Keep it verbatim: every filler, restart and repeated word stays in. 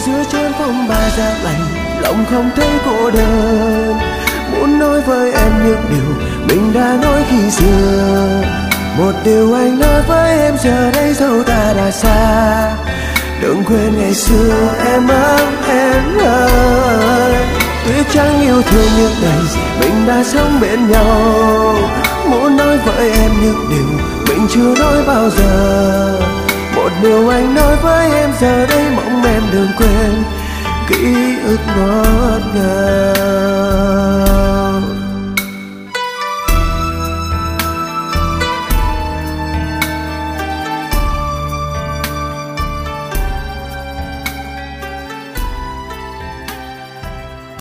giữa chốn phong ba giá lạnh, lòng không thấy cô đơn. Muốn nói với em những điều mình đã nói khi xưa, một điều anh nói với em giờ đây dẫu ta đã xa. Đừng quên ngày xưa em ấm em ơi, tuyết trắng yêu thương những ngày mình đã sống bên nhau. Muốn nói với em những điều mình chưa nói bao giờ, một điều anh nói với em giờ đây mong em đừng quên ký ức ngọt ngào.